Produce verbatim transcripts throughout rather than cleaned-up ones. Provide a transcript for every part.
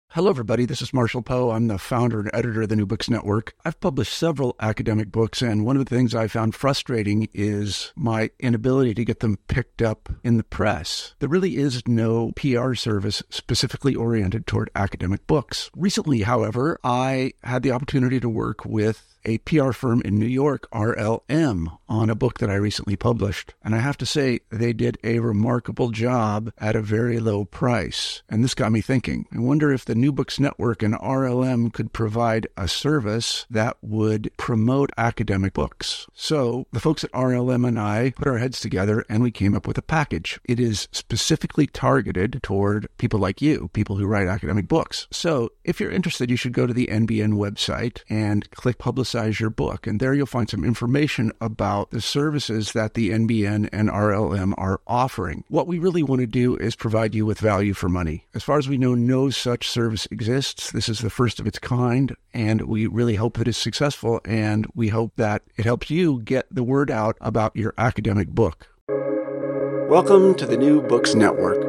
Hello, everybody. This is Marshall Poe. I'm the founder and editor of the New Books Network. I've published several academic books, and one of the things I found frustrating is my inability to get them picked up in the press. There really is no P R service specifically oriented toward academic books. Recently, however, I had the opportunity to work with a P R firm in New York, R L M, on a book that I recently published. And I have to say, they did a remarkable job at a very low price. And this got me thinking. I wonder if the New Books Network and R L M could provide a service that would promote academic books. So the folks at R L M and I put our heads together and we came up with a package. It is specifically targeted toward people like you, people who write academic books. So if you're interested, you should go to the N B N website and click Publicize your book. And there you'll find some information about the services that the N B N and R L M are offering. What we really want to do is provide you with value for money. As far as we know, no such service exists. This is the first of its kind, and we really hope that it's successful, and we hope that it helps you get the word out about your academic book. Welcome to the New Books Network.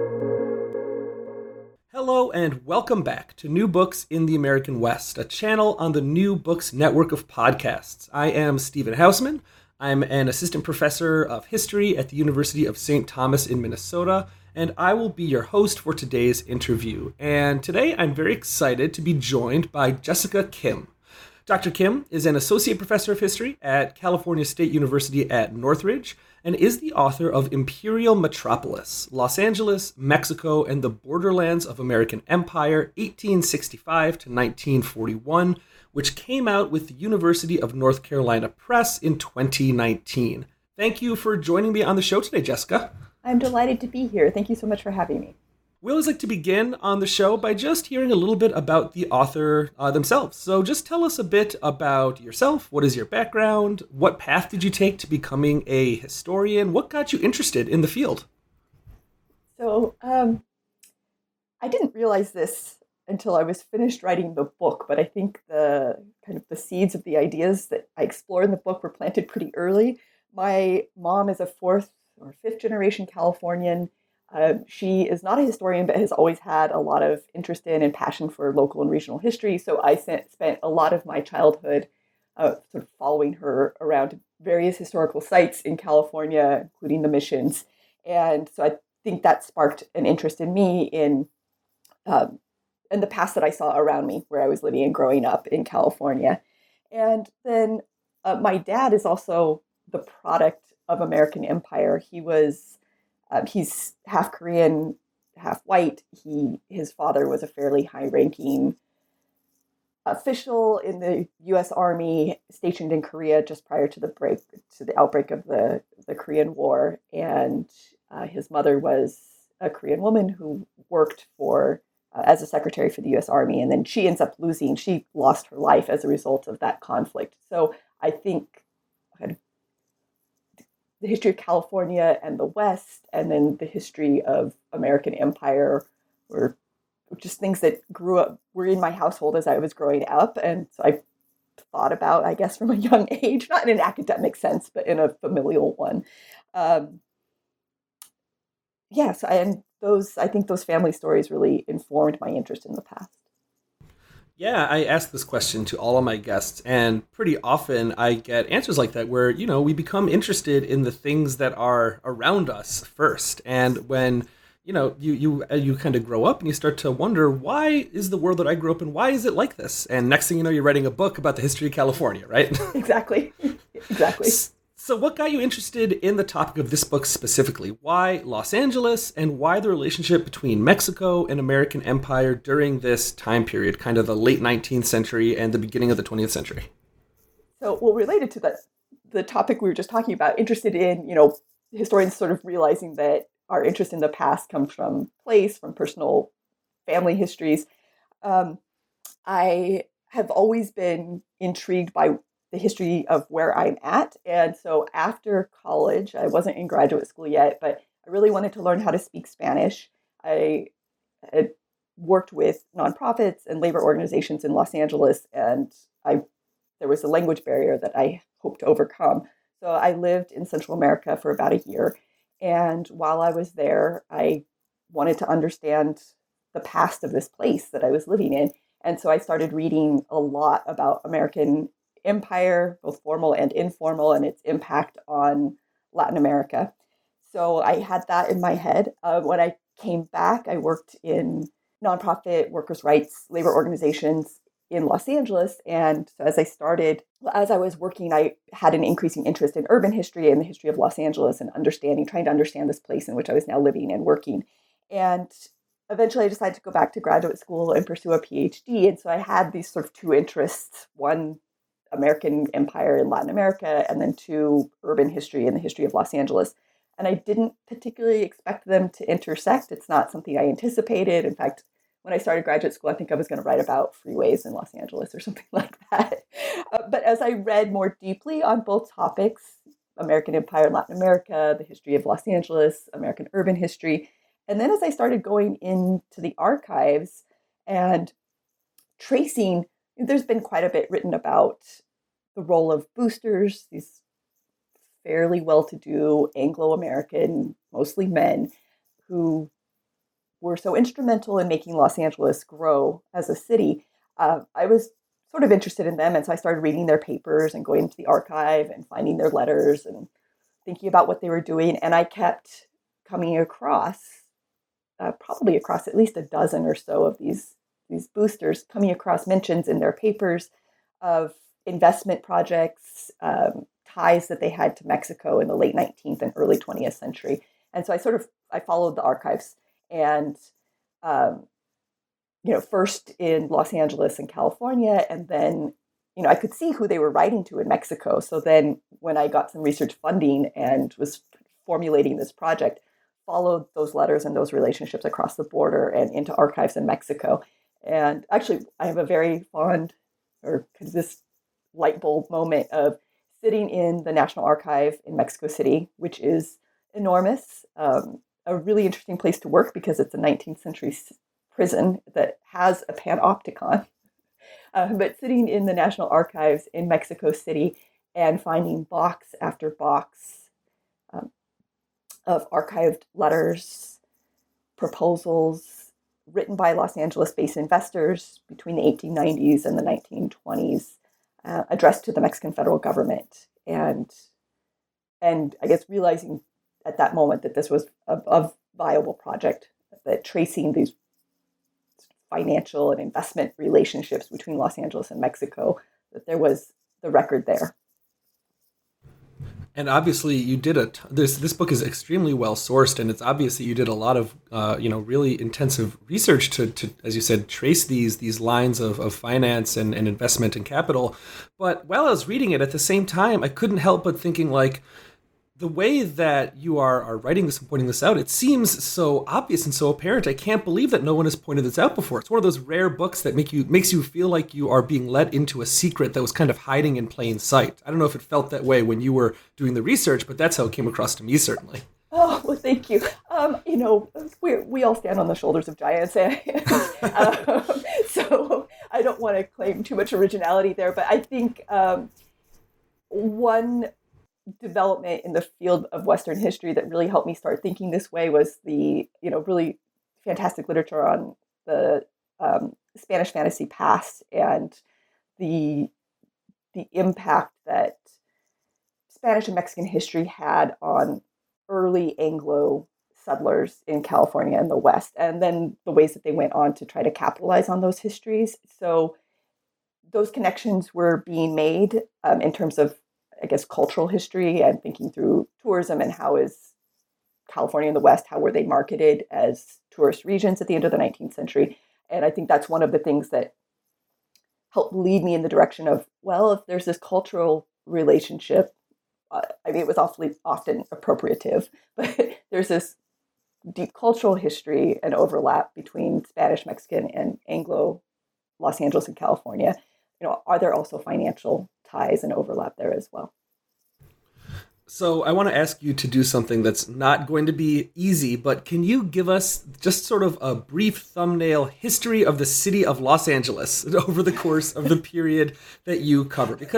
Hello and welcome back to New Books in the American West, a channel on the New Books network of podcasts. I am Stephen Hausman. I'm an assistant professor of history at the University of Saint Thomas in Minnesota, and I will be your host for today's interview. And today I'm very excited to be joined by Jessica Kim. Doctor Kim is an associate professor of history at California State University at Northridge and is the author of Imperial Metropolis, Los Angeles, Mexico, and the Borderlands of American Empire, eighteen sixty-five to nineteen forty-one, which came out with the University of North Carolina Press in twenty nineteen. Thank you for joining me on the show today, Jessica. I'm delighted to be here. Thank you so much for having me. We always like to begin on the show by just hearing a little bit about the author uh, themselves. So just tell us a bit about yourself. What is your background? What path did you take to becoming a historian? What got you interested in the field? So um, I didn't realize this until I was finished writing the book, but I think the kind of the seeds of the ideas that I explore in the book were planted pretty early. My mom is a fourth or fifth generation Californian. Uh, she is not a historian, but has always had a lot of interest in and passion for local and regional history. So I sent, spent a lot of my childhood uh, sort of following her around various historical sites in California, including the missions. And so I think that sparked an interest in me in, um, in the past that I saw around me, where I was living and growing up in California. And then uh, my dad is also the product of American Empire. He was Um, he's half Korean, half white. He his father was a fairly high-ranking official in the U S Army stationed in Korea just prior to the break to the outbreak of the, the Korean War. And uh, his mother was a Korean woman who worked for uh, as a secretary for the U S Army, and then she ends up losing. She lost her life as a result of that conflict. So I think kind of the history of California and the West, and then the history of American Empire were just things that grew up, were in my household as I was growing up. And so I thought about, I guess, from a young age, not in an academic sense, but in a familial one. Um, yes, and those, I think those family stories really informed my interest in the past. Yeah, I ask this question to all of my guests, and pretty often I get answers like that where, you know, we become interested in the things that are around us first. And when, you know, you you you kind of grow up and you start to wonder, why is the world that I grew up in, why is it like this? And next thing you know, you're writing a book about the history of California, right? Exactly. Exactly. So what got you interested in the topic of this book specifically? Why Los Angeles, and why the relationship between Mexico and American Empire during this time period, kind of the late nineteenth century and the beginning of the twentieth century? So, well, related to the, the topic we were just talking about, interested in, you know, historians sort of realizing that our interest in the past comes from place, from personal family histories. Um, I have always been intrigued by the history of where I'm at. And so after college, I wasn't in graduate school yet, but I really wanted to learn how to speak Spanish. I had worked with nonprofits and labor organizations in Los Angeles, and I there was a language barrier that I hoped to overcome. So I lived in Central America for about a year. And while I was there, I wanted to understand the past of this place that I was living in. And so I started reading a lot about American empire, both formal and informal, and its impact on Latin America. So I had that in my head. Uh, when I came back, I worked in nonprofit workers' rights labor organizations in Los Angeles. And so as I started, as I was working, I had an increasing interest in urban history and the history of Los Angeles and understanding, trying to understand this place in which I was now living and working. And eventually I decided to go back to graduate school and pursue a PhD. And so I had these sort of two interests, one, American empire in Latin America, and then two, urban history and the history of Los Angeles. And I didn't particularly expect them to intersect. It's not something I anticipated. In fact, when I started graduate school, I think I was going to write about freeways in Los Angeles or something like that. Uh, but as I read more deeply on both topics, American empire in Latin America, the history of Los Angeles, American urban history, and then as I started going into the archives and tracing, there's been quite a bit written about the role of boosters, these fairly well-to-do Anglo-American, mostly men, who were so instrumental in making Los Angeles grow as a city. Uh, I was sort of interested in them, and so I started reading their papers and going into the archive and finding their letters and thinking about what they were doing. And I kept coming across, uh, probably across at least a dozen or so of these, these boosters, coming across mentions in their papers of investment projects, um, ties that they had to Mexico in the late nineteenth and early twentieth century. And so I sort of, I followed the archives and, um, you know, first in Los Angeles and California, and then, you know, I could see who they were writing to in Mexico. So then when I got some research funding and was formulating this project, followed those letters and those relationships across the border and into archives in Mexico. And actually, I have a very fond, or this light bulb moment of sitting in the National Archive in Mexico City, which is enormous, um, a really interesting place to work because it's a nineteenth century prison that has a panopticon. Uh, but sitting in the National Archives in Mexico City and finding box after box um, of archived letters, proposals written by Los Angeles-based investors between the eighteen nineties and the nineteen twenties, uh, addressed to the Mexican federal government. And, and I guess realizing at that moment that this was a, a viable project, that tracing these financial and investment relationships between Los Angeles and Mexico, that there was the record there. And obviously, you did a t- this. This book is extremely well sourced, and it's obvious that you did a lot of, uh, you know, really intensive research to, to, as you said, trace these these lines of, of finance and, and investment and capital. But while I was reading it, at the same time, I couldn't help but thinking, like, the way that you are, are writing this and pointing this out, it seems so obvious and so apparent. I can't believe that no one has pointed this out before. It's one of those rare books that make you makes you feel like you are being led into a secret that was kind of hiding in plain sight. I don't know if it felt that way when you were doing the research, but that's how it came across to me, certainly. Oh, well, thank you. Um, you know, we we all stand on the shoulders of giants. um, so I don't want to claim too much originality there, but I think um, one development in the field of Western history that really helped me start thinking this way was the, you know, really fantastic literature on the um, Spanish fantasy past and the the impact that Spanish and Mexican history had on early Anglo settlers in California and the West, and then the ways that they went on to try to capitalize on those histories. So those connections were being made um, in terms of, I guess, cultural history and thinking through tourism and how is California and the West, how were they marketed as tourist regions at the end of the nineteenth century? And I think that's one of the things that helped lead me in the direction of, well, if there's this cultural relationship, uh, I mean, it was awfully often appropriative, but there's this deep cultural history and overlap between Spanish, Mexican, and Anglo Los Angeles and California. You know, are there also financial ties and overlap there as well? So I want to ask you to do something that's not going to be easy, but can you give us just sort of a brief thumbnail history of the city of Los Angeles over the course of the period that you cover? Because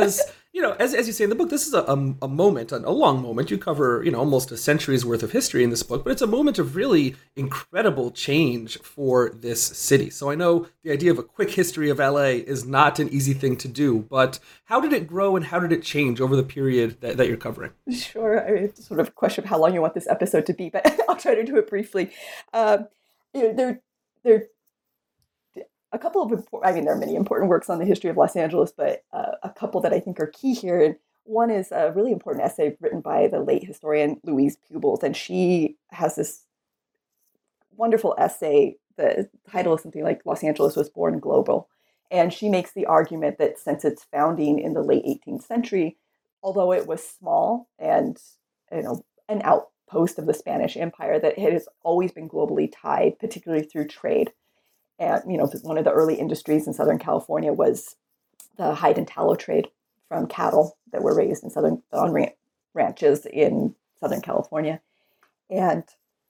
you know, as, as you say in the book, this is a, a, a moment, a long moment. You cover, you know, almost a century's worth of history in this book, but it's a moment of really incredible change for this city. So I know the idea of a quick history of L A is not an easy thing to do, but how did it grow and how did it change over the period that, that you're covering? Sure. I mean, it's sort of a question of how long you want this episode to be, but I'll try to do it briefly. Um, you know, there, there a couple of important, I mean, there are many important works on the history of Los Angeles, but uh, a couple that I think are key here. And one is a really important essay written by the late historian Louise Pubels. And she has this wonderful essay. The title is something like Los Angeles Was Born Global. And she makes the argument that since its founding in the late eighteenth century, although it was small and, you know, an outpost of the Spanish Empire, that it has always been globally tied, particularly through trade. And, you know, one of the early industries in Southern California was the hide and tallow trade from cattle that were raised in southern on ran- ranches in Southern California. And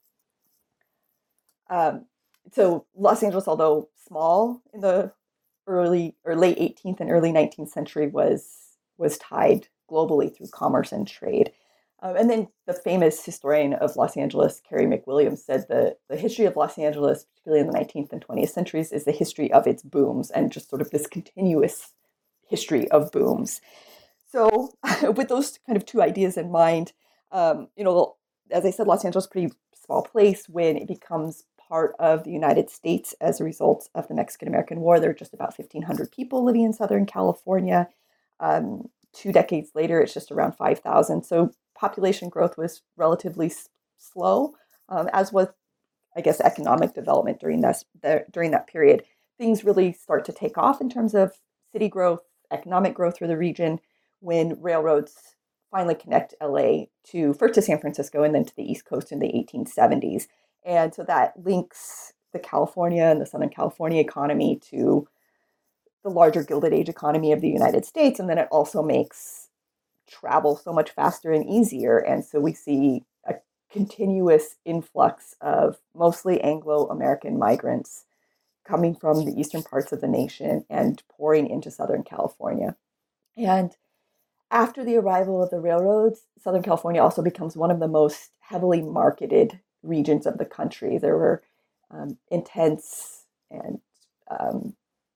um, so Los Angeles, although small in the early or late eighteenth and early nineteenth century, was was tied globally through commerce and trade. Um, and then the famous historian of Los Angeles, Carey McWilliams, said that the history of Los Angeles, particularly in the nineteenth and twentieth centuries, is the history of its booms and just sort of this continuous history of booms. So with those kind of two ideas in mind, um, you know, as I said, Los Angeles is a pretty small place. When it becomes part of the United States as a result of the Mexican-American War, there are just about fifteen hundred people living in Southern California. Um, two decades later, it's just around five thousand. So population growth was relatively s- slow, um, as was, I guess, economic development during that, the, during that period. Things really start to take off in terms of city growth, economic growth for the region, when railroads finally connect L A to, first to San Francisco and then to the East Coast in the eighteen seventies. And so that links the California and the Southern California economy to the larger Gilded Age economy of the United States. And then it also makes travel so much faster and easier. And so we see a continuous influx of mostly Anglo-American migrants coming from the eastern parts of the nation and pouring into Southern California. And after the arrival of the railroads, Southern California also becomes one of the most heavily marketed regions of the country. There were um, intense and um,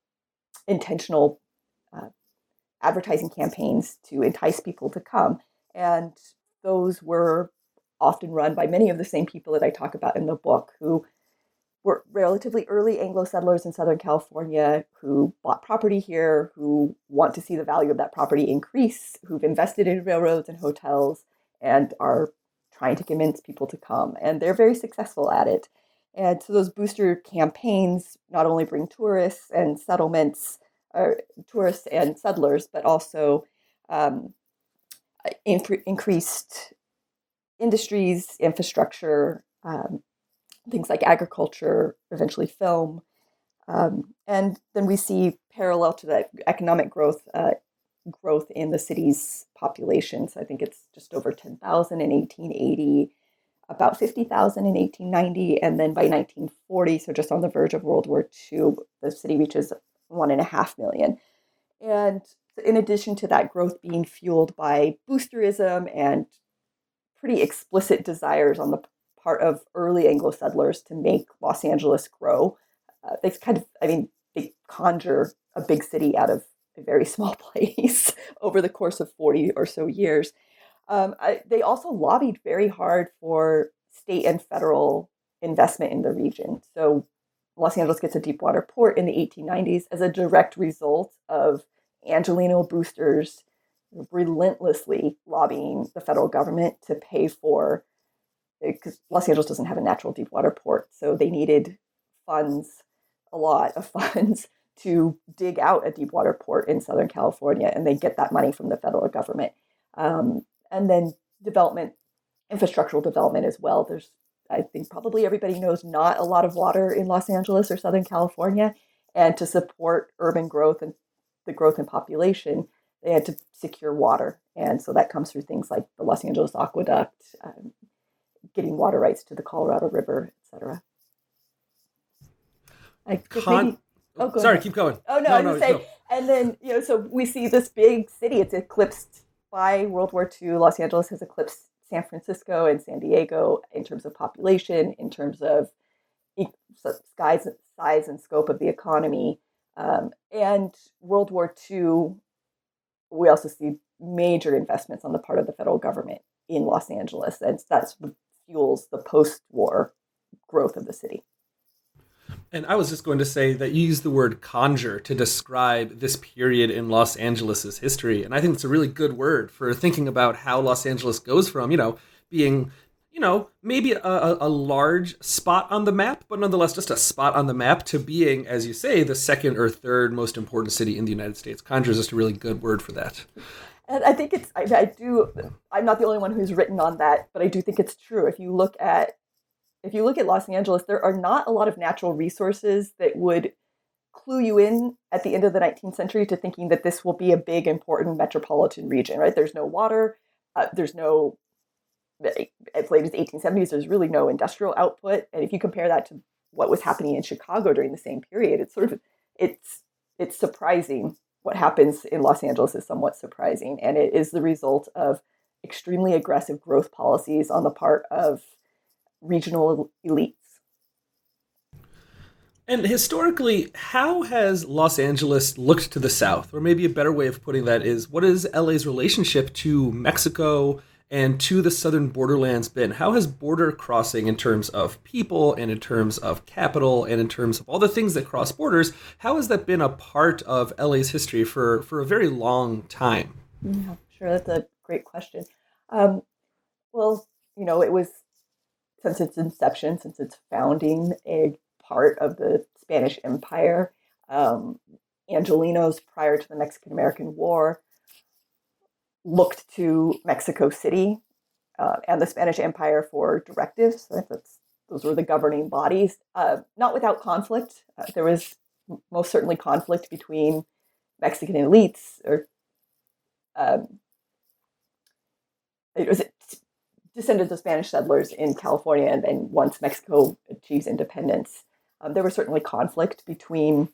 intentional uh, advertising campaigns to entice people to come. And those were often run by many of the same people that I talk about in the book, who were relatively early Anglo settlers in Southern California who bought property here, who want to see the value of that property increase, who've invested in railroads and hotels, and are trying to convince people to come. And they're very successful at it. And so those booster campaigns not only bring tourists and settlements, or tourists and settlers, but also um, in- increased industries, infrastructure, um, things like agriculture, eventually film. Um, and then we see parallel to that economic growth, uh, growth in the city's population. So I think it's just over ten thousand in eighteen eighty, about fifty thousand in eighteen ninety. And then by nineteen forty, so just on the verge of World War Two, the city reaches one and a half million. And in addition to that growth being fueled by boosterism and pretty explicit desires on the part of early Anglo settlers to make Los Angeles grow, uh, they kind of, I mean, they conjure a big city out of a very small place over the course of forty or so years. Um, I, they also lobbied very hard for state and federal investment in the region. So Los Angeles gets a deep water port in the eighteen nineties as a direct result of Angelino boosters relentlessly lobbying the federal government to pay for, because Los Angeles doesn't have a natural deep water port. So they needed funds, a lot of funds, to dig out a deep water port in Southern California, and they get that money from the federal government. Um, and then development, infrastructural development as well. There's, I think probably everybody knows, not a lot of water in Los Angeles or Southern California. And to support urban growth and the growth in population, they had to secure water. And so that comes through things like the Los Angeles Aqueduct, um, getting water rights to the Colorado River, et cetera. I Con- maybe, oh, go Sorry, ahead. keep going. Oh, no, no I was no, going to say, no. And then, you know, so we see this big city. It's eclipsed by World War Two. Los Angeles has eclipsed San Francisco and San Diego in terms of population, in terms of size, size and scope of the economy. Um, and World War Two, we also see major investments on the part of the federal government in Los Angeles. And that's what fuels the post-war growth of the city. And I was just going to say that you use the word conjure to describe this period in Los Angeles's history. And I think it's a really good word for thinking about how Los Angeles goes from, you know, being, you know, maybe a, a large spot on the map, but nonetheless just a spot on the map, to being, as you say, the second or third most important city in the United States. Conjure is just a really good word for that. And I think it's, I, I do, I'm not the only one who's written on that, but I do think it's true. If you look at If you look at Los Angeles, there are not a lot of natural resources that would clue you in at the end of the nineteenth century to thinking that this will be a big, important metropolitan region, right? There's no water. Uh, there's no, as late as the eighteen seventies, there's really no industrial output. And if you compare that to what was happening in Chicago during the same period, it's sort of, it's, it's surprising. What happens in Los Angeles is somewhat surprising. And it is the result of extremely aggressive growth policies on the part of regional elites. And historically, how has Los Angeles looked to the south? Or maybe a better way of putting that is, what is L A's relationship to Mexico and to the southern borderlands been? How has border crossing in terms of people and in terms of capital and in terms of all the things that cross borders, how has that been a part of L A's history for, for a very long time? Yeah, sure. That's a great question. Um, well, you know, it was, since its inception, since its founding, a part of the Spanish Empire. Um, Angelenos, prior to the Mexican-American War, looked to Mexico City uh, and the Spanish Empire for directives. So that's, those were the governing bodies, uh, not without conflict. Uh, there was most certainly conflict between Mexican elites, or um, it was descendants of Spanish settlers in California, and then once Mexico achieves independence, um, there was certainly conflict between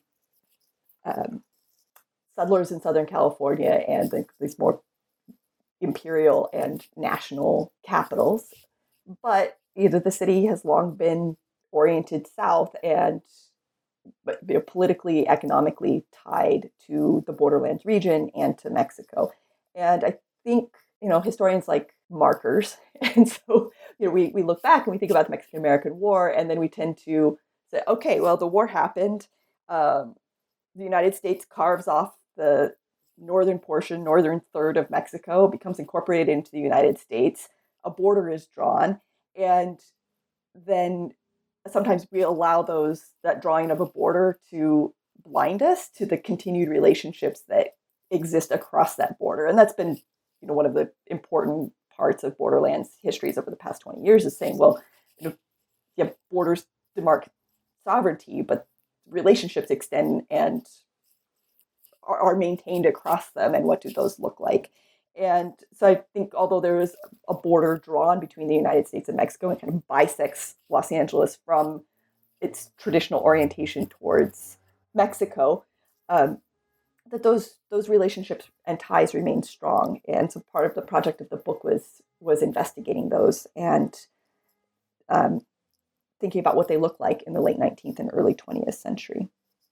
um, settlers in Southern California and the, these more imperial and national capitals. But either the city has long been oriented south and but, you know, politically, economically tied to the borderlands region and to Mexico. And I think, you know, historians like markers. And so, you know, we, we look back and we think about the Mexican-American War, and then we tend to say, okay, well, the war happened. Um, the United States carves off the northern portion, northern third of Mexico, becomes incorporated into the United States. A border is drawn. And then sometimes we allow those, that drawing of a border to blind us to the continued relationships that exist across that border. And that's been, you know, one of the important parts of borderlands histories over the past twenty years, is saying, well, you know, yeah, borders demark sovereignty, but relationships extend and are, are maintained across them. And what do those look like? And so I think, although there is a border drawn between the United States and Mexico, and kind of bisects Los Angeles from its traditional orientation towards Mexico, um, that those those relationships and ties remain strong. And so part of the project of the book was was investigating those and um, thinking about what they look like in the late nineteenth and early twentieth century.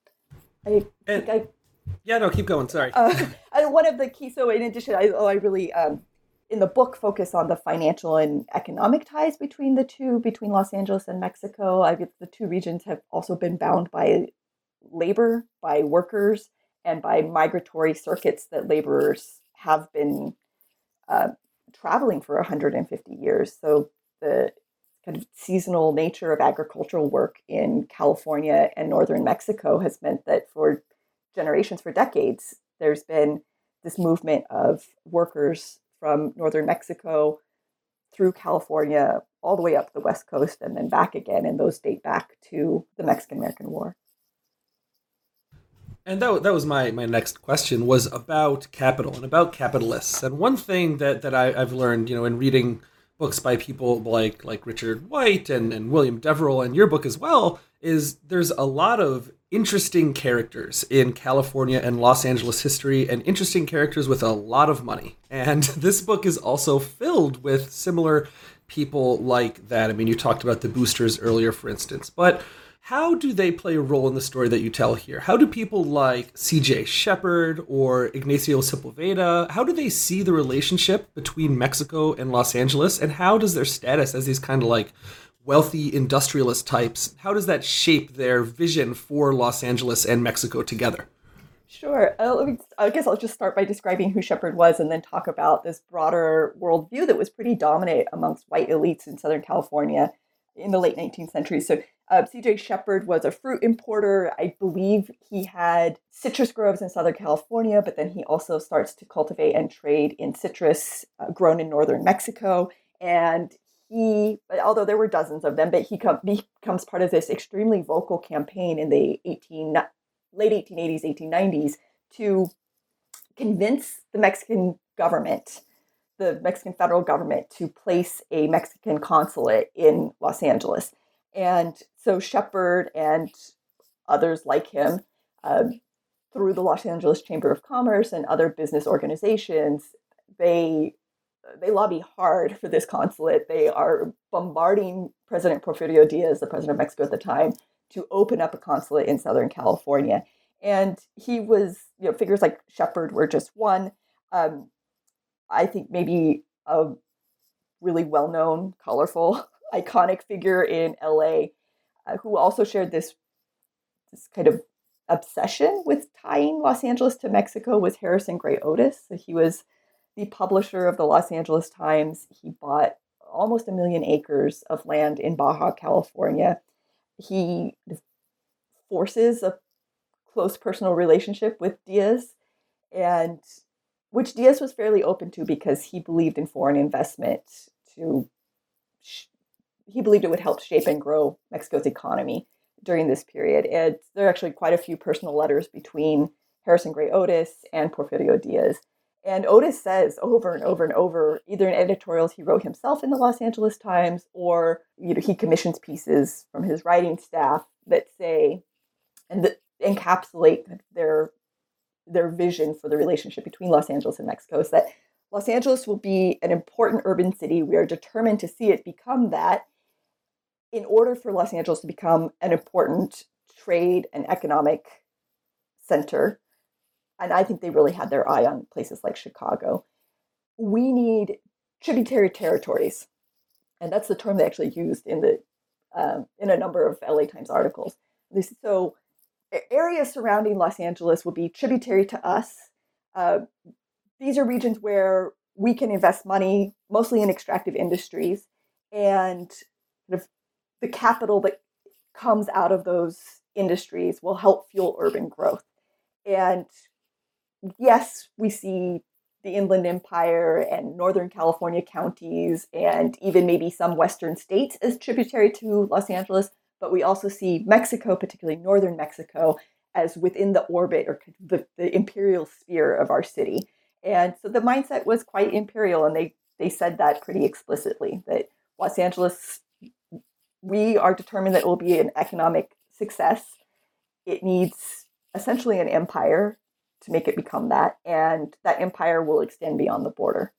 I and, think I yeah, no, keep going. Sorry. Uh, and one of the key, so in addition, I, oh, I really, um, in the book, focus on the financial and economic ties between the two, between Los Angeles and Mexico. I the two regions have also been bound by labor, by workers, and by migratory circuits that laborers have been uh, traveling for one hundred fifty years. So the kind of seasonal nature of agricultural work in California and northern Mexico has meant that for generations, for decades, there's been this movement of workers from northern Mexico through California, all the way up the West Coast and then back again. And those date back to the Mexican-American War. And that, that was my, my next question, was about capital and about capitalists. And one thing that, that I, I've learned, you know, in reading books by people like like Richard White and, and William Deverell, and your book as well, is there's a lot of interesting characters in California and Los Angeles history, and interesting characters with a lot of money. And this book is also filled with similar people like that. I mean, you talked about the boosters earlier, for instance, but how do they play a role in the story that you tell here? How do people like C J Shepard or Ignacio Sepulveda, how do they see the relationship between Mexico and Los Angeles? And how does their status as these kind of like wealthy industrialist types, how does that shape their vision for Los Angeles and Mexico together? Sure. Uh, let me, I guess I'll just start by describing who Shepard was and then talk about this broader worldview that was pretty dominant amongst white elites in Southern California in the late nineteenth century. So uh, C J Shepard was a fruit importer. I believe he had citrus groves in Southern California, but then he also starts to cultivate and trade in citrus uh, grown in northern Mexico. And he, although there were dozens of them, but he com- becomes part of this extremely vocal campaign in the eighteen, late eighteen eighties, eighteen nineties to convince the Mexican government, the Mexican federal government, to place a Mexican consulate in Los Angeles. And so Shepard and others like him, uh, through the Los Angeles Chamber of Commerce and other business organizations, they they lobby hard for this consulate. They are bombarding President Porfirio Diaz, the president of Mexico at the time, to open up a consulate in Southern California. And he was, you know, figures like Shepard were just one. Um, I think maybe a really well-known, colorful, iconic figure in L A uh, who also shared this, this kind of obsession with tying Los Angeles to Mexico was Harrison Gray Otis. So he was the publisher of the Los Angeles Times. He bought almost a million acres of land in Baja California. He forces a close personal relationship with Diaz, and which Diaz was fairly open to because he believed in foreign investment to, he believed it would help shape and grow Mexico's economy during this period. And there are actually quite a few personal letters between Harrison Gray Otis and Porfirio Diaz. And Otis says over and over and over, either in editorials he wrote himself in the Los Angeles Times, or you know, he commissions pieces from his writing staff that say and that encapsulate their their vision for the relationship between Los Angeles and Mexico, is that Los Angeles will be an important urban city. We are determined to see it become that in order for Los Angeles to become an important trade and economic center. And I think they really had their eye on places like Chicago. We need tributary territories. And that's the term they actually used in the um, in a number of L A Times articles. So areas surrounding Los Angeles will be tributary to us. Uh, these are regions where we can invest money, mostly in extractive industries, and kind of the capital that comes out of those industries will help fuel urban growth. And yes, we see the Inland Empire and Northern California counties and even maybe some Western states as tributary to Los Angeles, but we also see Mexico, particularly Northern Mexico, as within the orbit or the, the imperial sphere of our city. And so the mindset was quite imperial, and they, they said that pretty explicitly, that Los Angeles, we are determined that it will be an economic success. It needs essentially an empire to make it become that, and that empire will extend beyond the border.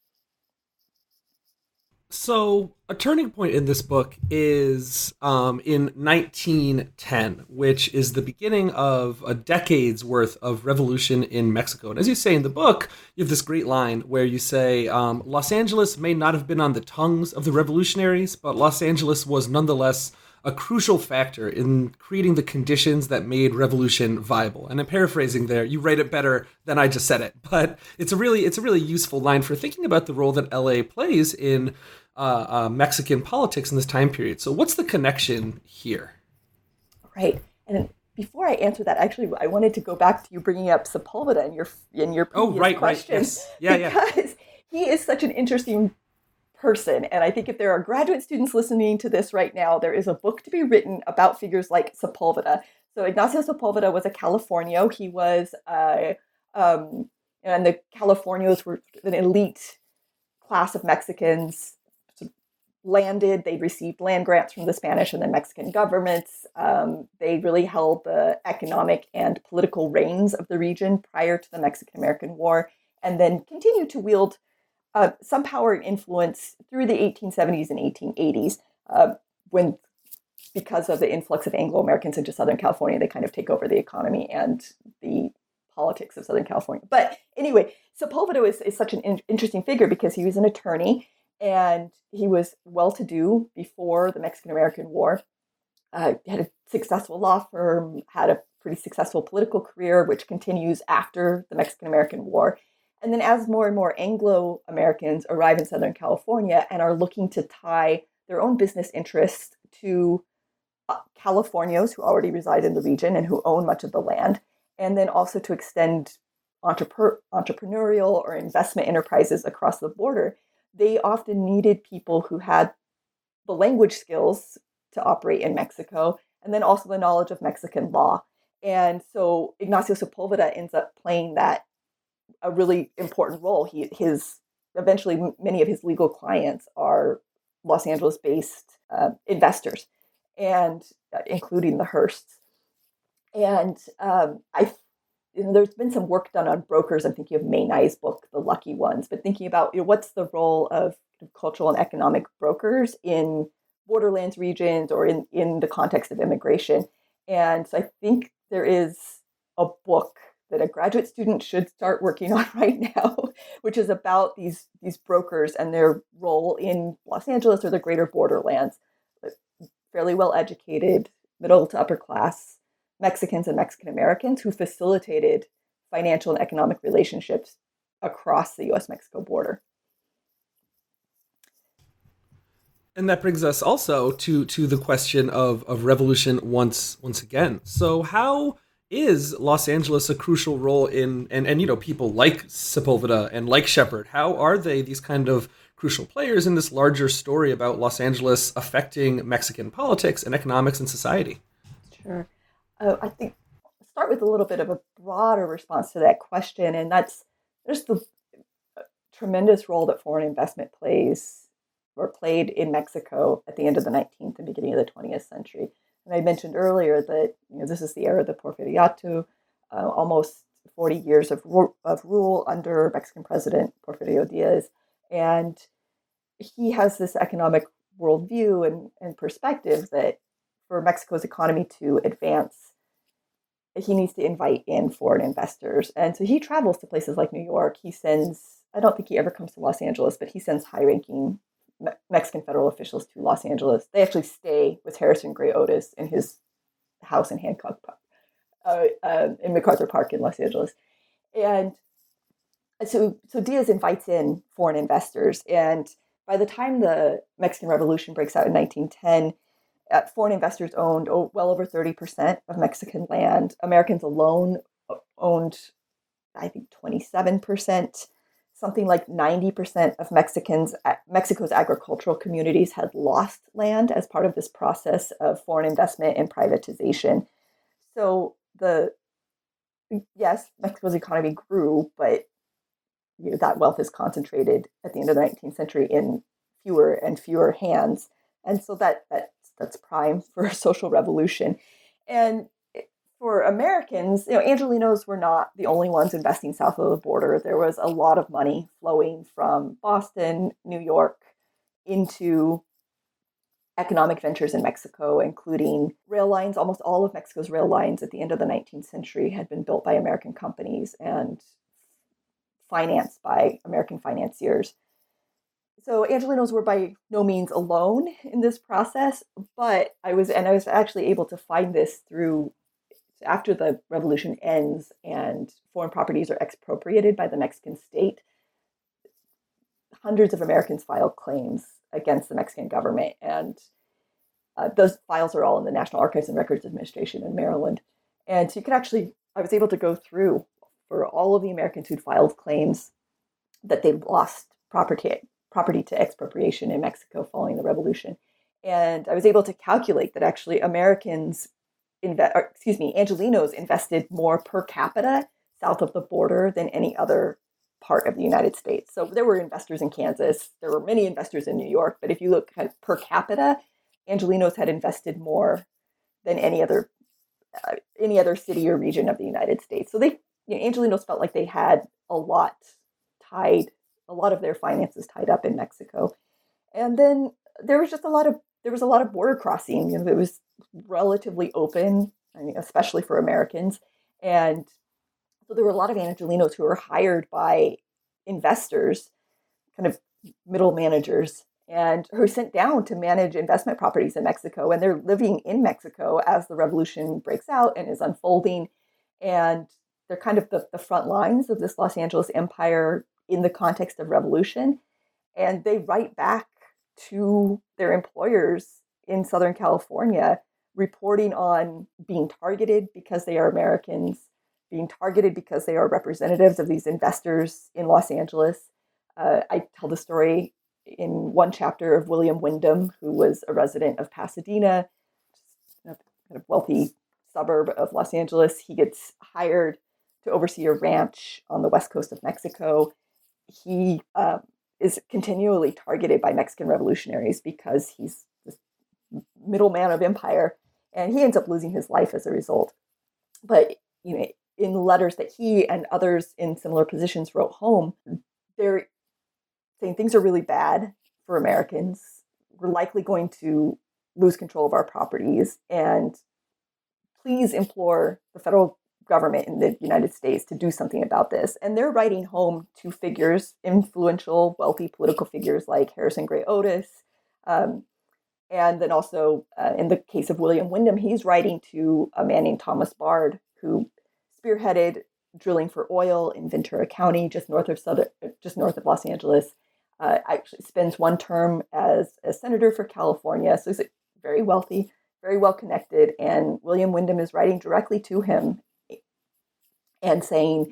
So a turning point in this book is um, in nineteen ten, which is the beginning of a decade's worth of revolution in Mexico. And as you say in the book, you have this great line where you say, um, Los Angeles may not have been on the tongues of the revolutionaries, but Los Angeles was nonetheless a crucial factor in creating the conditions that made revolution viable. And I'm paraphrasing there. You write it better than I just said it, but it's a really it's a really useful line for thinking about the role that L A plays in uh, uh, Mexican politics in this time period. So what's the connection here? Right. And before I answer that, actually, I wanted to go back to you bringing up Sepulveda in your in your previous oh, right, question. Right, yes. Yeah, because yeah. he is such an interesting person. And I think if there are graduate students listening to this right now, there is a book to be written about figures like Sepulveda. So Ignacio Sepulveda was a Californio. He was, uh, um, and the Californios were an elite class of Mexicans landed. They received land grants from the Spanish and the Mexican governments. Um, they really held the economic and political reins of the region prior to the Mexican-American War, and then continued to wield uh, some power and influence through the eighteen seventies and eighteen eighties, uh, when, because of the influx of Anglo-Americans into Southern California, they kind of take over the economy and the politics of Southern California. But anyway, Sepulveda is, is such an in- interesting figure because he was an attorney and he was well-to-do before the Mexican-American War. Uh, had a successful law firm, had a pretty successful political career, which continues after the Mexican-American War. And then as more and more Anglo-Americans arrive in Southern California and are looking to tie their own business interests to uh, Californios who already reside in the region and who own much of the land, and then also to extend entrepre- entrepreneurial or investment enterprises across the border, they often needed people who had the language skills to operate in Mexico, and then also the knowledge of Mexican law. And so Ignacio Sepulveda ends up playing that a really important role. He, his eventually many of his legal clients are Los Angeles-based uh, investors, and uh, including the Hearsts. And um, I, you know, there's been some work done on brokers. I'm thinking of May Nai's book, The Lucky Ones, but thinking about, you know, what's the role of cultural and economic brokers in borderlands regions or in, in the context of immigration. And so I think there is a book that a graduate student should start working on right now, which is about these, these brokers and their role in Los Angeles or the greater borderlands. Fairly well-educated, middle to upper class Mexicans and Mexican Americans who facilitated financial and economic relationships across the U S Mexico border. And that brings us also to to the question of, of revolution once once again. So how is Los Angeles a crucial role in, and, and you know, people like Sepulveda and like Shepard, how are they these kind of crucial players in this larger story about Los Angeles affecting Mexican politics and economics and society? Sure. Uh, I think I'll start with a little bit of a broader response to that question, and that's there's the tremendous role that foreign investment plays or played in Mexico at the end of the nineteenth and beginning of the twentieth century. And I mentioned earlier that, you know, this is the era of the Porfiriato, uh, almost forty years of, ru- of rule under Mexican President Porfirio Diaz. And he has this economic worldview and, and perspective that for Mexico's economy to advance, he needs to invite in foreign investors. And so he travels to places like New York. He sends, I don't think he ever comes to Los Angeles, but he sends high-ranking Me- Mexican federal officials to Los Angeles. They actually stay with Harrison Gray Otis in his house in Hancock Park, uh, uh, in MacArthur Park in Los Angeles. And so, so Diaz invites in foreign investors. And by the time the Mexican Revolution breaks out in nineteen ten, uh, foreign investors owned oh, well over thirty percent of Mexican land. Americans alone owned, I think, twenty-seven percent. Something like ninety percent of Mexicans, Mexico's agricultural communities had lost land as part of this process of foreign investment and privatization. So the, yes, Mexico's economy grew, but you know, that wealth is concentrated at the end of the nineteenth century in fewer and fewer hands. And so that, that that's prime for a social revolution. And for Americans, you know, Angelenos were not the only ones investing south of the border. There was a lot of money flowing from Boston, New York, into economic ventures in Mexico, including rail lines. Almost all of Mexico's rail lines at the end of the nineteenth century had been built by American companies and financed by American financiers. So Angelenos were by no means alone in this process, but I was, and I was actually able to find this through after the revolution ends and foreign properties are expropriated by the Mexican state, hundreds of Americans filed claims against the Mexican government. And uh, those files are all in the National Archives and Records Administration in Maryland. And so you could actually, I was able to go through for all of the Americans who'd filed claims that they lost property, property to expropriation in Mexico following the revolution. And I was able to calculate that actually Americans Inve- or, excuse me, Angelenos invested more per capita south of the border than any other part of the United States. So there were investors in Kansas. There were many investors in New York. But if you look kind of per capita, Angelenos had invested more than any other uh, any other city or region of the United States. So they, you know, Angelenos felt like they had a lot tied, a lot of their finances tied up in Mexico. And then there was just a lot of there was a lot of border crossing. You know, it was relatively open, I mean, especially for Americans. And so there were a lot of Angelenos who were hired by investors, kind of middle managers, and who were sent down to manage investment properties in Mexico. And they're living in Mexico as the revolution breaks out and is unfolding. And they're kind of the, the front lines of this Los Angeles empire in the context of revolution. And they write back to their employers in Southern California, reporting on being targeted because they are Americans, being targeted because they are representatives of these investors in Los Angeles. Uh, I tell the story in one chapter of William Wyndham, who was a resident of Pasadena, a kind of wealthy suburb of Los Angeles. He gets hired to oversee a ranch on the west coast of Mexico. He uh, is continually targeted by Mexican revolutionaries because he's this middleman of empire, and he ends up losing his life as a result. But, you know, in letters that he and others in similar positions wrote home, they're saying things are really bad for Americans. We're likely going to lose control of our properties, and please implore the federal government in the United States to do something about this. And they're writing home to figures, influential, wealthy political figures like Harrison Gray Otis. Um, and then also, uh, in the case of William Wyndham, he's writing to a man named Thomas Bard, who spearheaded drilling for oil in Ventura County, just north of Southern, just north of Los Angeles. Uh, actually spends one term as a senator for California. So he's very wealthy, very well connected. And William Wyndham is writing directly to him and saying,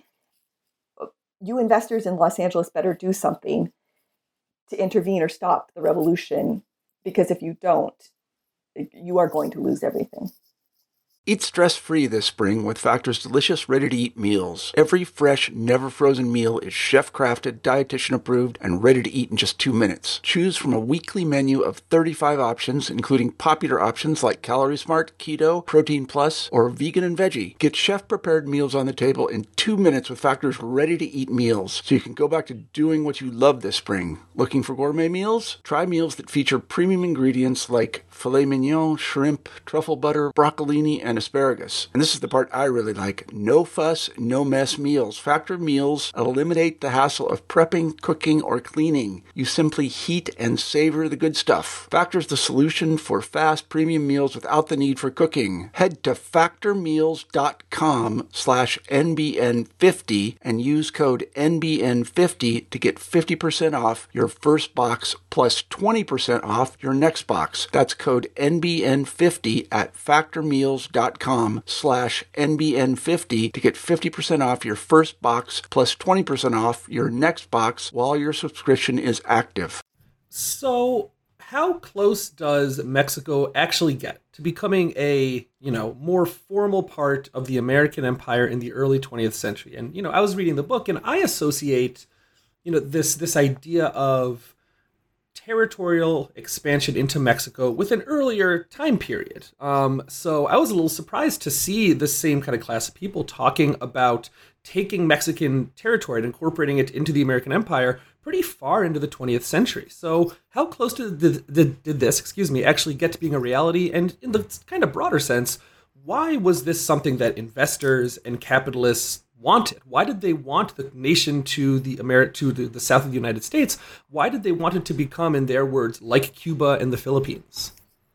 you investors in Los Angeles better do something to intervene or stop the revolution, because if you don't, you are going to lose everything. Eat stress-free this spring with Factor's delicious, ready-to-eat meals. Every fresh, never-frozen meal is chef-crafted, dietitian-approved, and ready to eat in just two minutes. Choose from a weekly menu of thirty-five options, including popular options like Calorie Smart, Keto, Protein Plus, or Vegan and Veggie. Get chef-prepared meals on the table in two minutes with Factor's ready-to-eat meals, so you can go back to doing what you love this spring. Looking for gourmet meals? Try meals that feature premium ingredients like filet mignon, shrimp, truffle butter, broccolini, and asparagus. And this is the part I really like. No fuss, no mess meals. Factor meals eliminate the hassle of prepping, cooking, or cleaning. You simply heat and savor the good stuff. Factor's the solution for fast premium meals without the need for cooking. Head to factormeals.com slash NBN50 and use code N B N fifty to get fifty percent off your first box plus twenty percent off your next box. That's code N B N fifty at factormeals.com slash NBN50 to get fifty percent off your first box plus twenty percent off your next box while your subscription is active. So how close does Mexico actually get to becoming a, you know, more formal part of the American empire in the early twentieth century? And, you know, I was reading the book and I associate, you know, this this idea of territorial expansion into Mexico with an earlier time period. Um, so I was a little surprised to see the same kind of class of people talking about taking Mexican territory and incorporating it into the American empire pretty far into the twentieth century. So how close did, did, did this, excuse me, actually get to being a reality? And in the kind of broader sense, why was this something that investors and capitalists wanted? Why did they want the nation to the Ameri- to the, the south of the United States? Why did they want it to become, in their words, like Cuba and the Philippines?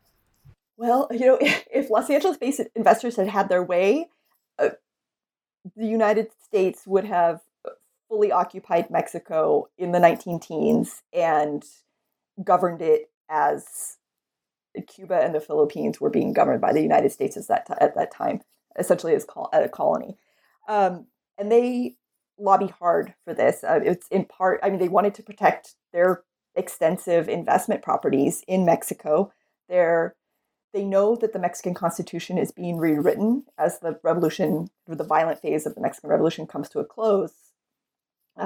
Well, you know, if, if Los Angeles-based investors had had their way, uh, the United States would have fully occupied Mexico in the nineteen teens and governed it as Cuba and the Philippines were being governed by the United States at that, t- at that time, essentially as col- a colony. Um, and they lobby hard for this. Uh, it's in part, I mean, they wanted to protect their extensive investment properties in Mexico. They're, they know that the Mexican Constitution is being rewritten as the revolution, the violent phase of the Mexican Revolution comes to a close. Uh,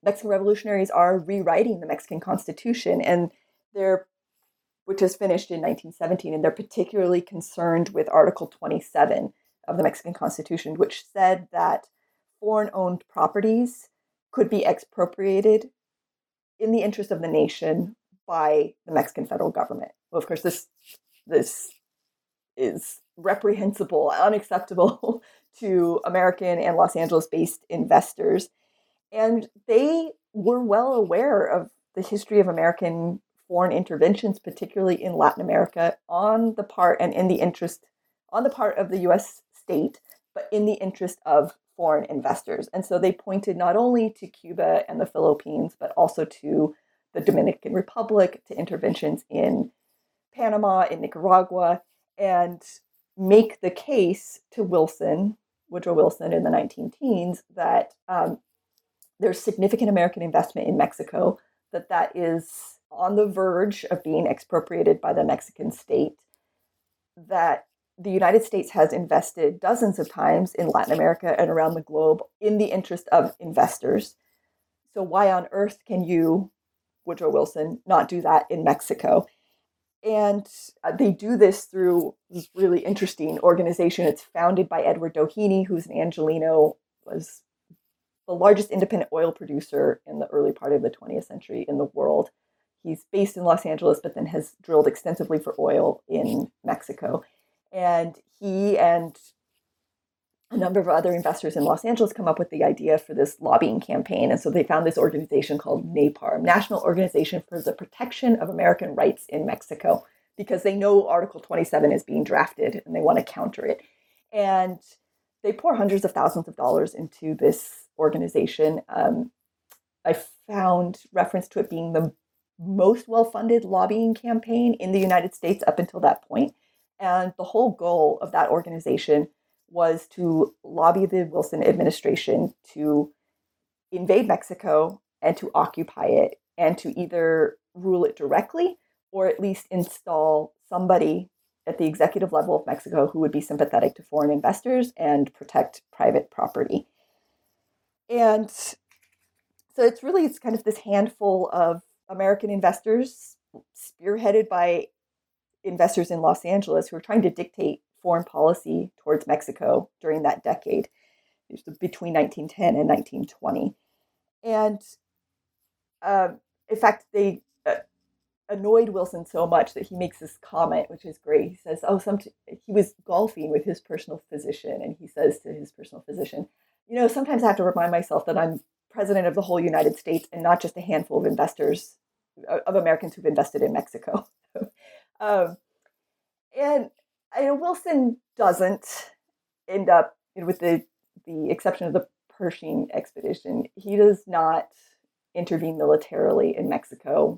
Mexican revolutionaries are rewriting the Mexican Constitution, and they're, which was finished in nineteen seventeen, and they're particularly concerned with Article twenty-seven of the Mexican Constitution, which said that foreign-owned properties could be expropriated in the interest of the nation by the Mexican federal government. Well, of course, this this is reprehensible, unacceptable to American and Los Angeles-based investors. And they were well aware of the history of American foreign interventions, particularly in Latin America, on the part and in the interest, on the part of the U S state, but in the interest of foreign investors. And so they pointed not only to Cuba and the Philippines, but also to the Dominican Republic, to interventions in Panama, in Nicaragua, and make the case to Wilson, Woodrow Wilson in the nineteen teens, that um, there's significant American investment in Mexico, that that is on the verge of being expropriated by the Mexican state, that the United States has invested dozens of times in Latin America and around the globe in the interest of investors. So why on earth can you, Woodrow Wilson, not do that in Mexico? And they do this through this really interesting organization. It's founded by Edward Doheny, who's an Angelino, was the largest independent oil producer in the early part of the twentieth century in the world. He's based in Los Angeles, but then has drilled extensively for oil in Mexico. And he and a number of other investors in Los Angeles come up with the idea for this lobbying campaign. And so they found this organization called NAPAR, National Organization for the Protection of American Rights in Mexico, because they know Article twenty-seven is being drafted and they want to counter it. And they pour hundreds of thousands of dollars into this organization. Um, I found reference to it being the most well-funded lobbying campaign in the United States up until that point. And the whole goal of that organization was to lobby the Wilson administration to invade Mexico and to occupy it and to either rule it directly or at least install somebody at the executive level of Mexico who would be sympathetic to foreign investors and protect private property. And so it's really, it's kind of this handful of American investors spearheaded by investors in Los Angeles who are trying to dictate foreign policy towards Mexico during that decade, between nineteen ten and nineteen twenty. And um, in fact, they uh, annoyed Wilson so much that he makes this comment, which is great. He says, oh, some t- he was golfing with his personal physician, and he says to his personal physician, you know, sometimes I have to remind myself that I'm president of the whole United States and not just a handful of investors, of Americans who've invested in Mexico. um, and I know Wilson doesn't end up, you know, with the, the exception of the Pershing expedition, he does not intervene militarily in Mexico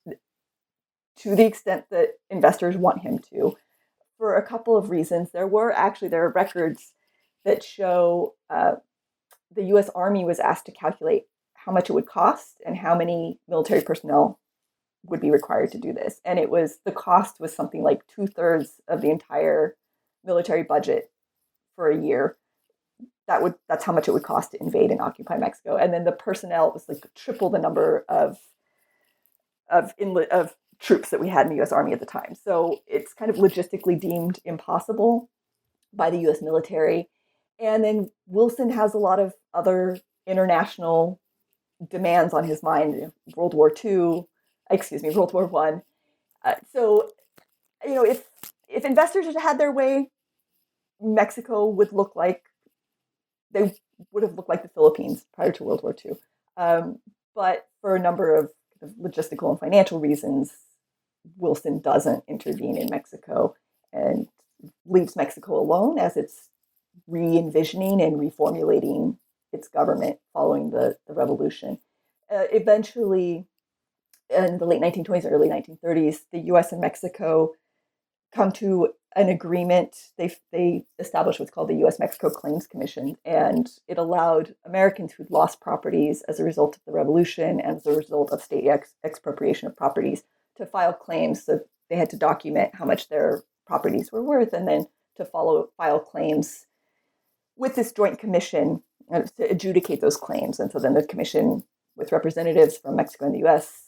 to the extent that investors want him to, for a couple of reasons. There were actually, there are records that show uh, the U S Army was asked to calculate how much it would cost and how many military personnel would be required to do this. And it was, the cost was something like two thirds of the entire military budget for a year. That would, that's how much it would cost to invade and occupy Mexico. And then the personnel was like triple the number of, of, inlet, of troops that we had in the U S Army at the time. So it's kind of logistically deemed impossible by the U S military. And then Wilson has a lot of other international demands on his mind, World War Two, excuse me, World War One. Uh, so, you know, if if investors had had their way, Mexico would look like, they would have looked like the Philippines prior to World War Two. Um, but for a number of logistical and financial reasons, Wilson doesn't intervene in Mexico and leaves Mexico alone as it's re-envisioning and reformulating its government following the, the revolution. Uh, eventually, in the late nineteen twenties, early nineteen thirties, the U S and Mexico come to an agreement. They they established what's called the U S Mexico Claims Commission, and it allowed Americans who'd lost properties as a result of the revolution and as a result of state ex- expropriation of properties to file claims. So they had to document how much their properties were worth, and then to follow file claims with this joint commission to adjudicate those claims. And so then the commission with representatives from Mexico and the U S,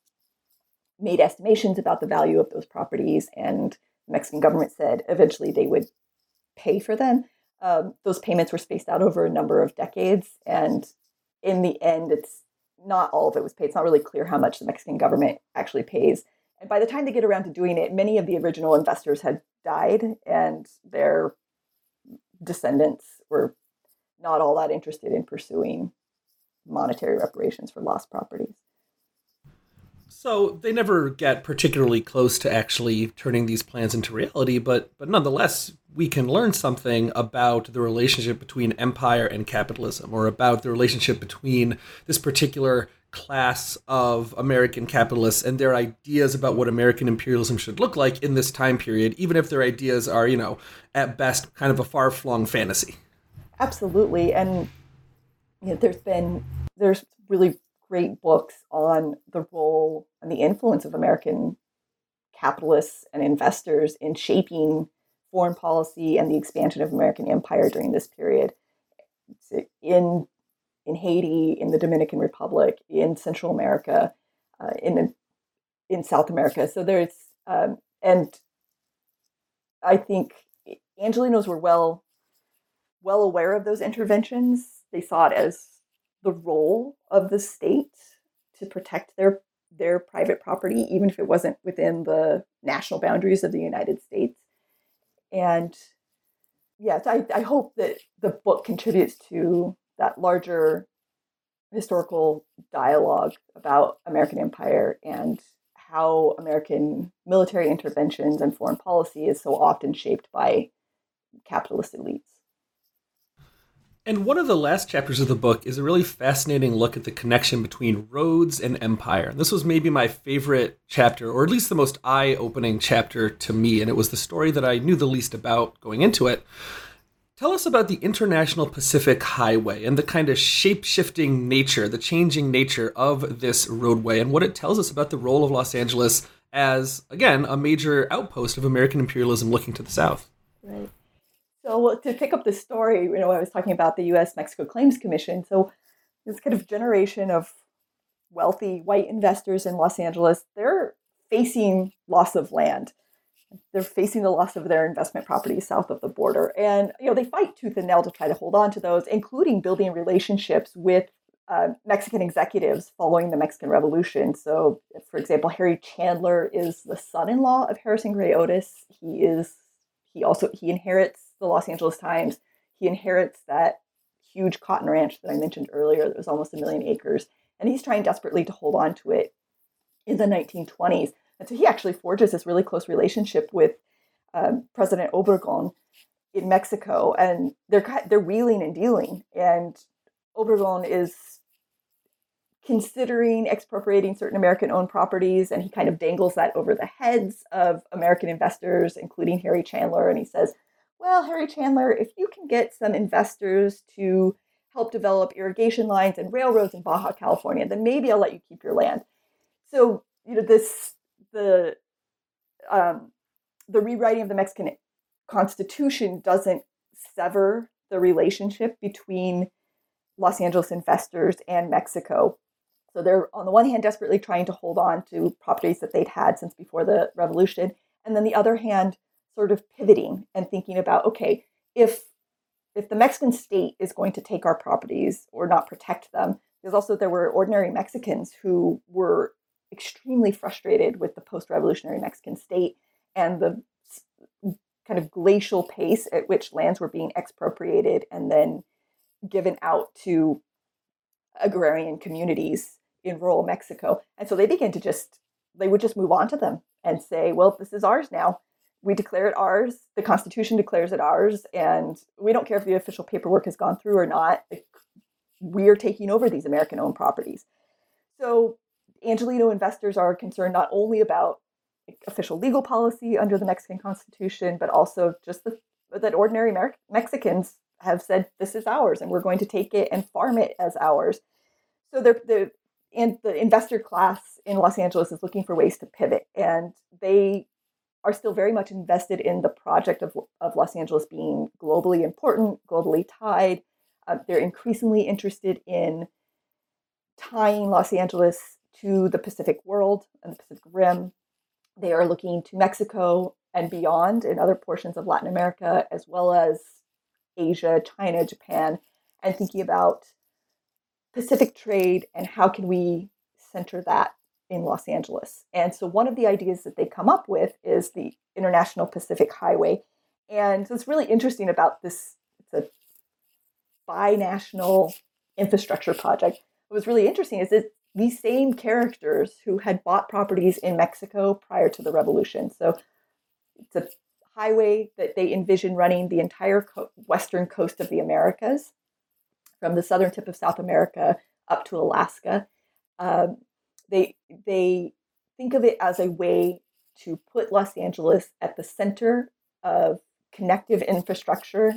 made estimations about the value of those properties, and the Mexican government said eventually they would pay for them. Um, those payments were spaced out over a number of decades, and in the end, it's not all of it was paid. It's not really clear how much the Mexican government actually pays. And by the time they get around to doing it, many of the original investors had died, and their descendants were not all that interested in pursuing monetary reparations for lost properties. So they never get particularly close to actually turning these plans into reality, but but nonetheless, we can learn something about the relationship between empire and capitalism, or about the relationship between this particular class of American capitalists and their ideas about what American imperialism should look like in this time period, even if their ideas are, you know, at best kind of a far-flung fantasy. Absolutely. And you know, there's been, there's really great books on the role and the influence of American capitalists and investors in shaping foreign policy and the expansion of American empire during this period. In in Haiti, in the Dominican Republic, in Central America, uh, in in South America. So there's um, and I think Angelenos were well well aware of those interventions. They saw it as the role of the state to protect their their private property, even if it wasn't within the national boundaries of the United States. And yes, I, I hope that the book contributes to that larger historical dialogue about American empire and how American military interventions and foreign policy is so often shaped by capitalist elites. And one of the last chapters of the book is a really fascinating look at the connection between roads and empire. And this was maybe my favorite chapter, or at least the most eye-opening chapter to me, and it was the story that I knew the least about going into it. Tell us about the International Pacific Highway and the kind of shape-shifting nature, the changing nature of this roadway, and what it tells us about the role of Los Angeles as, again, a major outpost of American imperialism looking to the south. Right. So to pick up the story, you know, I was talking about the U S Mexico Claims Commission. So this kind of generation of wealthy white investors in Los Angeles, they're facing loss of land. They're facing the loss of their investment properties south of the border. And, you know, they fight tooth and nail to try to hold on to those, including building relationships with uh, Mexican executives following the Mexican Revolution. So, for example, Harry Chandler is the son-in-law of Harrison Gray Otis. He is, he also, he inherits the Los Angeles Times. He inherits that huge cotton ranch that I mentioned earlier that was almost a million acres. And he's trying desperately to hold on to it in the nineteen twenties. And so he actually forges this really close relationship with um, President Obregón in Mexico. And they're they're wheeling and dealing. And Obregón is considering expropriating certain American-owned properties. And he kind of dangles that over the heads of American investors, including Harry Chandler. And he says, well, Harry Chandler, if you can get some investors to help develop irrigation lines and railroads in Baja California, then maybe I'll let you keep your land. So, you know, this the um, the rewriting of the Mexican Constitution doesn't sever the relationship between Los Angeles investors and Mexico. So they're, on the one hand, desperately trying to hold on to properties that they'd had since before the revolution, and then the other hand, sort of pivoting and thinking about, okay, if if the Mexican state is going to take our properties or not protect them, because also there were ordinary Mexicans who were extremely frustrated with the post-revolutionary Mexican state and the kind of glacial pace at which lands were being expropriated and then given out to agrarian communities in rural Mexico. And so they began to just, they would just move on to them and say, well, this is ours now. We declare it ours. The Constitution declares it ours. And we don't care if the official paperwork has gone through or not. We are taking over these American-owned properties. So Angeleno investors are concerned not only about official legal policy under the Mexican Constitution, but also just the, that ordinary Amer- Mexicans have said, this is ours, and we're going to take it and farm it as ours. So they're, they're, and the investor class in Los Angeles is looking for ways to pivot. And they are still very much invested in the project of, of Los Angeles being globally important, globally tied. Uh, they're increasingly interested in tying Los Angeles to the Pacific world and the Pacific Rim. They are looking to Mexico and beyond in other portions of Latin America, as well as Asia, China, Japan, and thinking about Pacific trade and how can we center that in Los Angeles. And so one of the ideas that they come up with is the International Pacific Highway. And what's really interesting about this, it's a binational infrastructure project. What was really interesting is that these same characters who had bought properties in Mexico prior to the revolution. So it's a highway that they envision running the entire co- western coast of the Americas, from the southern tip of South America up to Alaska. Um, they they think of it as a way to put Los Angeles at the center of connective infrastructure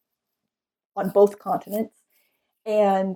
on both continents. And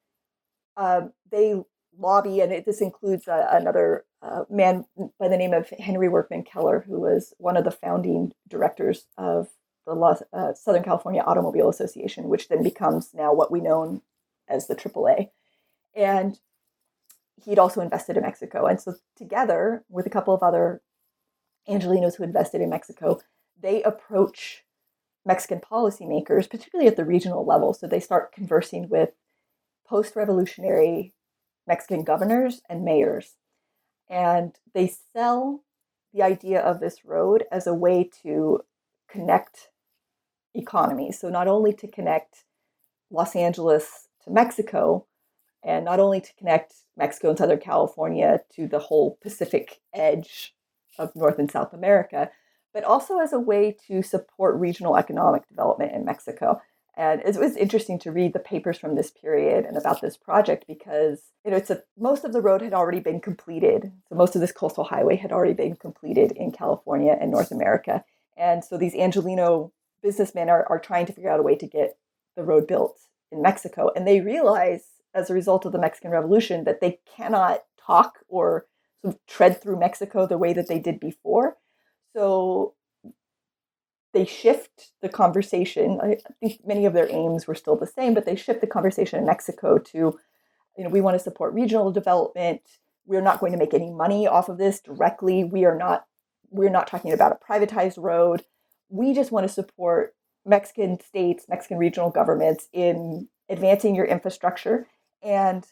um, they lobby, and it, this includes uh, another uh, man by the name of Henry Workman Keller, who was one of the founding directors of the Los, uh, Southern California Automobile Association, which then becomes now what we know as the triple A. And he'd also invested in Mexico. And so together with a couple of other Angelenos who invested in Mexico, they approach Mexican policymakers, particularly at the regional level. So they start conversing with post-revolutionary Mexican governors and mayors. And they sell the idea of this road as a way to connect economies. So not only to connect Los Angeles to Mexico, and not only to connect Mexico and Southern California to the whole Pacific edge of North and South America, but also as a way to support regional economic development in Mexico. And it was interesting to read the papers from this period and about this project because, you know, it's a, most of the road had already been completed. So most of this coastal highway had already been completed in California and North America. And so these Angeleno businessmen are, are trying to figure out a way to get the road built in Mexico. And they realize, as a result of the Mexican Revolution, that they cannot talk or sort of tread through Mexico the way that they did before. So they shift the conversation. I think many of their aims were still the same, but they shift the conversation in Mexico to, you know, we want to support regional development. We're not going to make any money off of this directly. We are not, we're not talking about a privatized road. We just want to support Mexican states, Mexican regional governments in advancing your infrastructure. And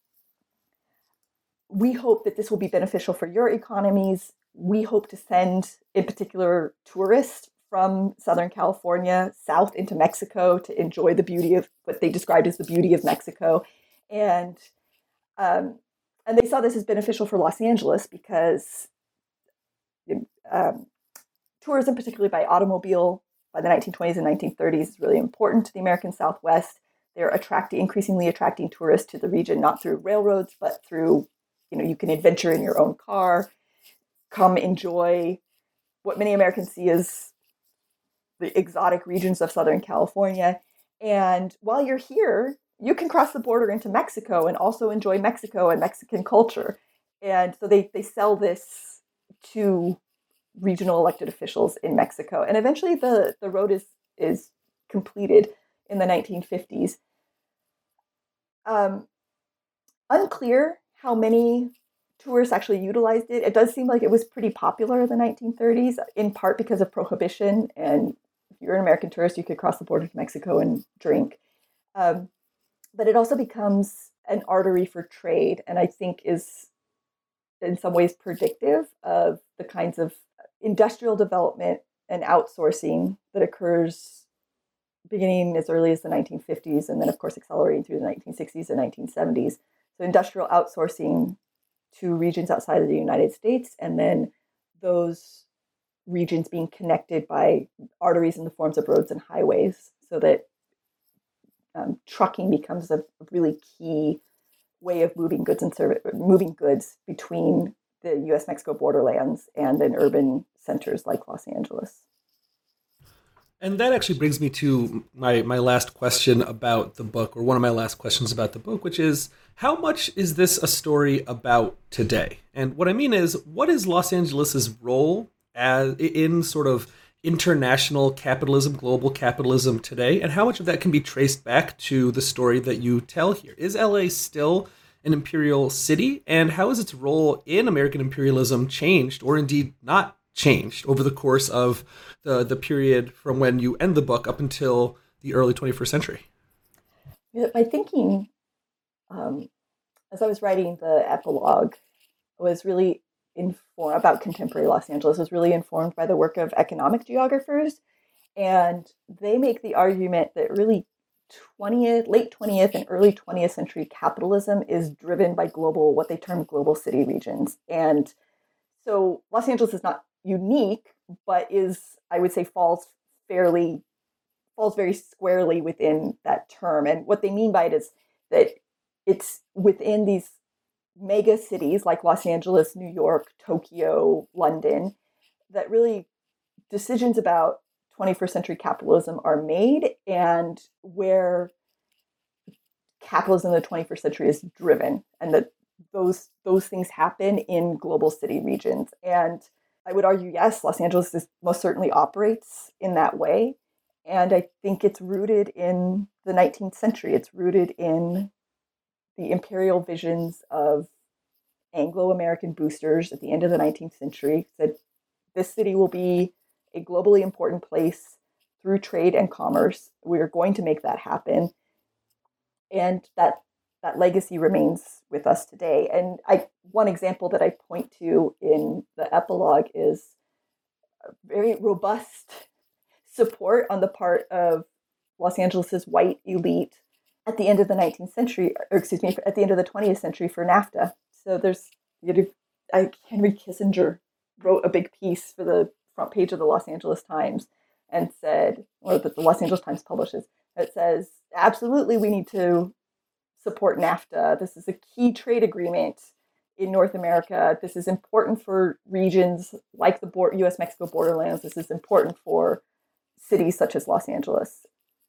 we hope that this will be beneficial for your economies. We hope to send, in particular, tourists from Southern California south into Mexico to enjoy the beauty of what they described as the beauty of Mexico. And um, and they saw this as beneficial for Los Angeles because um, tourism, particularly by automobile, by the nineteen twenties and nineteen thirties, is really important to the American Southwest. They're attracting, increasingly attracting tourists to the region, not through railroads, but through, you know, you can adventure in your own car, come enjoy what many Americans see as the exotic regions of Southern California. And while you're here, you can cross the border into Mexico and also enjoy Mexico and Mexican culture. And so they, they sell this to regional elected officials in Mexico. And eventually the, the road is, is completed in the nineteen fifties. Um, unclear how many tourists actually utilized it. It does seem like it was pretty popular in the nineteen thirties, in part because of prohibition. And if you're an American tourist, you could cross the border to Mexico and drink. Um, but it also becomes an artery for trade, and I think is in some ways predictive of the kinds of industrial development and outsourcing that occurs beginning as early as the nineteen fifties, and then, of course, accelerating through the nineteen sixties and nineteen seventies. So industrial outsourcing to regions outside of the United States, and then those regions being connected by arteries in the forms of roads and highways, so that um, trucking becomes a really key way of moving goods and service, moving goods between the U S Mexico borderlands and then urban centers like Los Angeles. And that actually brings me to my, my last question about the book, or one of my last questions about the book, which is, how much is this a story about today? And what I mean is, what is Los Angeles's role as in sort of international capitalism, global capitalism today? And how much of that can be traced back to the story that you tell here? Is L A still an imperial city? And how has its role in American imperialism changed, or indeed not changed, over the course of the, the period from when you end the book up until the early twenty-first century? My thinking, um, as I was writing the epilogue, was really informed about contemporary Los Angeles, was really informed by the work of economic geographers. And they make the argument that really twentieth, late twentieth and early twentieth century capitalism is driven by global, what they term global city regions. And so Los Angeles is not unique, but is, I would say, falls fairly, falls very squarely within that term. And what they mean by it is that it's within these mega cities like Los Angeles, New York, Tokyo, London, that really decisions about twenty-first century capitalism are made, and where capitalism in the twenty-first century is driven, and that those those things happen in global city regions. And I would argue, yes, Los Angeles is, most certainly operates in that way. And I think it's rooted in the nineteenth century. It's rooted in the imperial visions of Anglo-American boosters at the end of the nineteenth century, said this city will be a globally important place through trade and commerce. We are going to make that happen. And that that legacy remains with us today. And I one example that I point to in the epilogue is a very robust support on the part of Los Angeles's white elite at the end of the nineteenth century, or excuse me, at the end of the twentieth century for NAFTA. So there's, you know, I, Henry Kissinger wrote a big piece for the front page of the Los Angeles Times and said, or that the Los Angeles Times publishes, that says, absolutely, we need to support NAFTA. This is a key trade agreement in North America. This is important for regions like the U S Mexico borderlands. This is important for cities such as Los Angeles.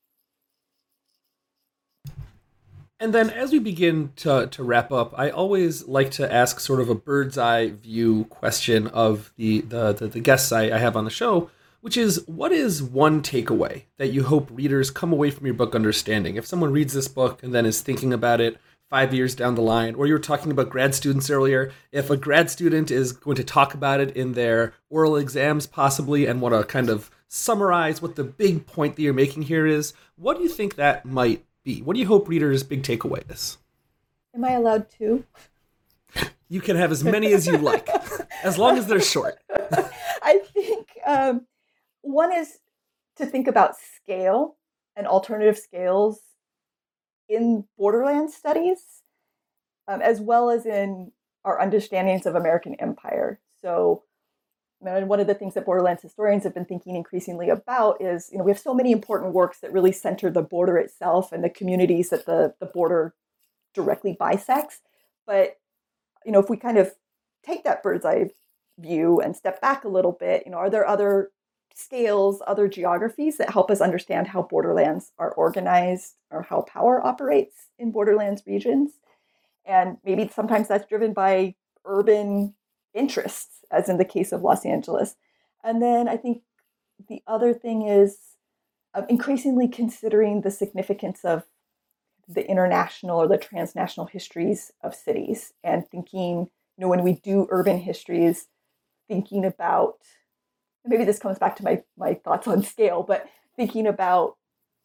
And then as we begin to, to wrap up, I always like to ask sort of a bird's eye view question of the, the, the, the guests I, I have on the show, which is, what is one takeaway that you hope readers come away from your book understanding? If someone reads this book and then is thinking about it five years down the line, or you were talking about grad students earlier, if a grad student is going to talk about it in their oral exams possibly and want to kind of summarize what the big point that you're making here is, what do you think that might be? What do you hope readers' big takeaway is? Am I allowed to? You can have as many as you like, as long as they're short. I think um, one is to think about scale and alternative scales in borderland studies, um, as well as in our understandings of American empire. So, and one of the things that Borderlands historians have been thinking increasingly about is, you know, we have so many important works that really center the border itself and the communities that the, the border directly bisects. But, you know, if we kind of take that bird's eye view and step back a little bit, you know, are there other scales, other geographies that help us understand how borderlands are organized or how power operates in borderlands regions? And maybe sometimes that's driven by urban interests, as in the case of Los Angeles. And then I think the other thing is um, increasingly considering the significance of the international or the transnational histories of cities, and thinking, you know, when we do urban histories, thinking about, maybe this comes back to my, my thoughts on scale, but thinking about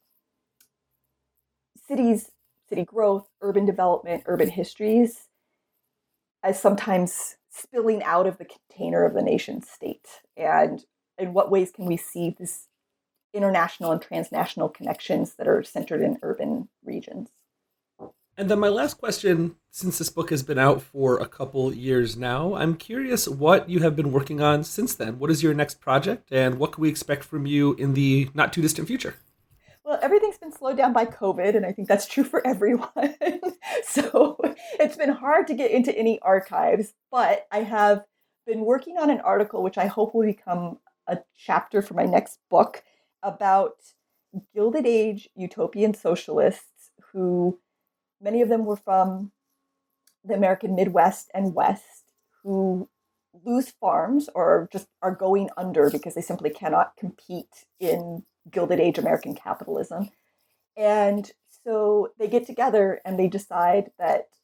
cities, city growth, urban development, urban histories as sometimes spilling out of the container of the nation state. And in what ways can we see this international and transnational connections that are centered in urban regions? And then my last question, since this book has been out for a couple years now, I'm curious what you have been working on since then. What is your next project, and what can we expect from you in the not too distant future? Well, everything's been slowed down by COVID, and I think that's true for everyone. So it's been hard to get into any archives, but I have been working on an article which I hope will become a chapter for my next book about Gilded Age utopian socialists who, many of them were from the American Midwest and West, who lose farms or just are going under because they simply cannot compete in Gilded Age American capitalism. And so they get together and they decide that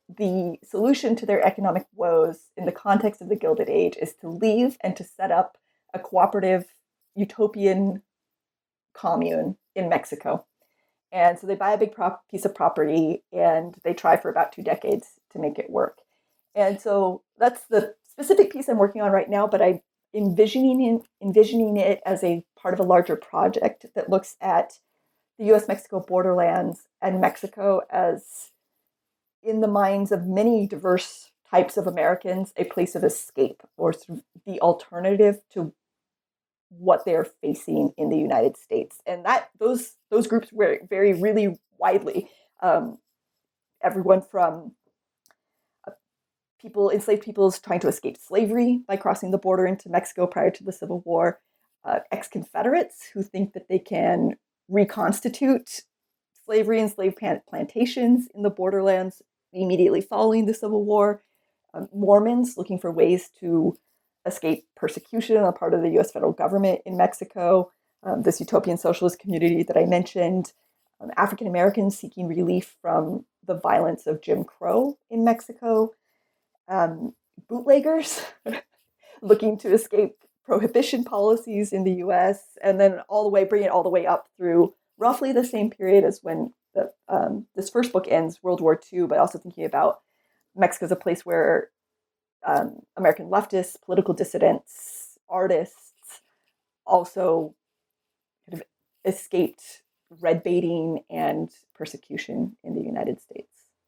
the solution to their economic woes in the context of the Gilded Age is to leave and to set up a cooperative utopian commune in Mexico. And so they buy a big prop- piece of property and they try for about two decades to make it work. And so that's the specific piece I'm working on right now, but I'm envisioning it, envisioning it as a part of a larger project that looks at the U S Mexico borderlands and Mexico as, in the minds of many diverse types of Americans, a place of escape or sort of the alternative to what they're facing in the United States. And that those those groups vary, vary really widely. Um, everyone from uh, people, enslaved peoples trying to escape slavery by crossing the border into Mexico prior to the Civil War, uh, ex-Confederates who think that they can reconstitute slavery and slave plantations in the borderlands immediately following the Civil War, um, Mormons looking for ways to escape persecution on the part of the U S federal government in Mexico, um, this utopian socialist community that I mentioned, um, African Americans seeking relief from the violence of Jim Crow in Mexico, um, bootleggers looking to escape prohibition policies in the U S, and then all the way, bring it all the way up through roughly the same period as when the, um, this first book ends, World War Two, but also thinking about Mexico as a place where um, American leftists, political dissidents, artists also kind of escaped red baiting and persecution in the United States.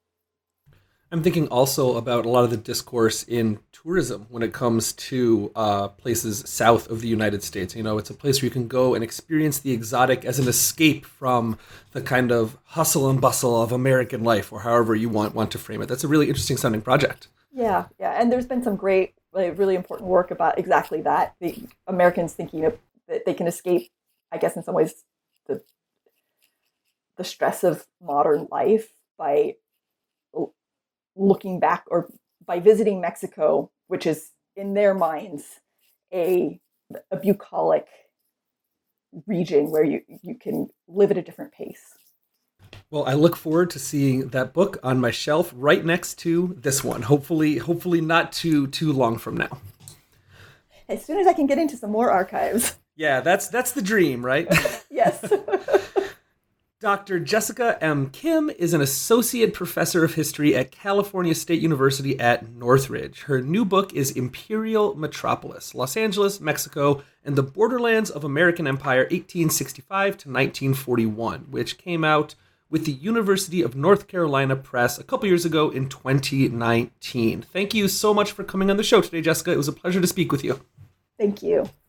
I'm thinking also about a lot of the discourse in tourism when it comes to uh, places south of the United States. You know, it's a place where you can go and experience the exotic as an escape from the kind of hustle and bustle of American life, or however you want, want to frame it. That's a really interesting sounding project. Yeah, yeah. And there's been some great, like, really important work about exactly that. The Americans thinking of, that they can escape, I guess, in some ways, the the stress of modern life by looking back, or by visiting Mexico, which is in their minds a, a bucolic region where you, you can live at a different pace. Well, I look forward to seeing that book on my shelf right next to this one. Hopefully, hopefully not too too long from now. As soon as I can get into some more archives. Yeah, that's that's the dream, right? Yes. Doctor Jessica M. Kim is an associate professor of history at California State University at Northridge. Her new book is Imperial Metropolis, Los Angeles, Mexico, and the Borderlands of American Empire, eighteen sixty-five to nineteen forty-one, which came out with the University of North Carolina Press a couple years ago in twenty nineteen. Thank you so much for coming on the show today, Jessica. It was a pleasure to speak with you. Thank you.